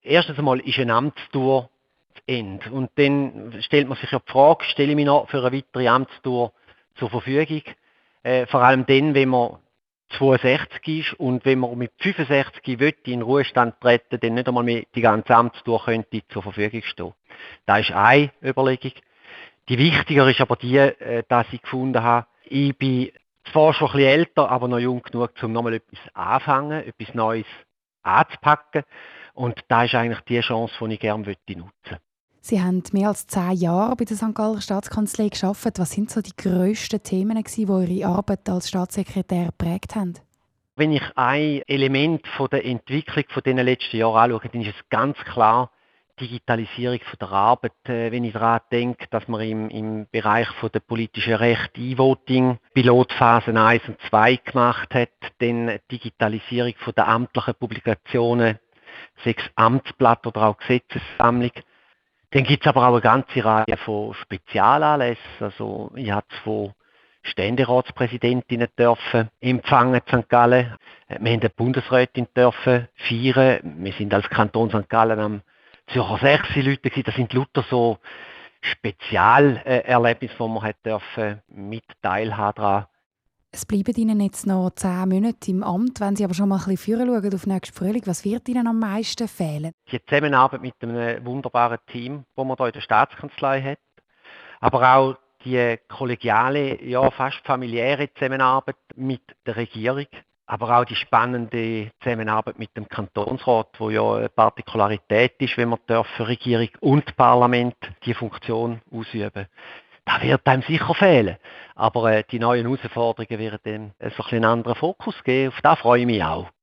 Erstens einmal ist eine Amtstour zu Ende. Und dann stellt man sich ja die Frage, stelle ich mich noch für eine weitere Amtstour zur Verfügung? Vor allem dann, wenn man 62 ist und wenn man mit 65 in den Ruhestand treten, dann nicht einmal mehr die ganze Amtstour könnte zur Verfügung stehen. Das ist eine Überlegung. Die wichtiger ist aber die, dass ich gefunden habe, ich bin zwar schon ein bisschen älter, aber noch jung genug, um nochmal etwas anfangen, etwas Neues anzupacken. Und das ist eigentlich die Chance, die ich gerne nutzen möchte. Sie haben mehr als 10 Jahre bei der St. Galler Staatskanzlei gearbeitet. Was sind so die grössten Themen, die Ihre Arbeit als Staatssekretär geprägt haben? Wenn ich ein Element von der Entwicklung von den letzten Jahren anschaue, dann ist es ganz klar Digitalisierung von der Arbeit. Wenn ich daran denke, dass man im Bereich von der politischen Rechte E-Voting Pilotphasen 1 und 2 gemacht hat, dann Digitalisierung von der amtlichen Publikationen, sechs Amtsblatt oder auch Gesetzessammlung. Dann gibt es aber auch eine ganze Reihe von Spezialanlässen. Also ich habe von Ständeratspräsidentinnen dürfen empfangen in St. Gallen. Wir haben eine Bundesrätin dürfen feiern. Wir sind als Kanton St. Gallen am Zürcher 6 Leute gewesen. Das sind lauter so Spezialerlebnisse, wo man hat dürfen mit teilhaben daran. Es bleiben Ihnen jetzt noch 10 Monate im Amt. Wenn Sie aber schon mal ein bisschen schauen auf nächsten Frühling, was wird Ihnen am meisten fehlen? Die Zusammenarbeit mit einem wunderbaren Team, das man hier in der Staatskanzlei hat. Aber auch die kollegiale, ja fast familiäre Zusammenarbeit mit der Regierung. Aber auch die spannende Zusammenarbeit mit dem Kantonsrat, wo ja eine Partikularität ist, wenn man Regierung und Parlament die Funktion ausüben. Das wird einem sicher fehlen. Aber die neuen Herausforderungen werden dann so ein bisschen einen anderen Fokus geben. Auf das freue ich mich auch.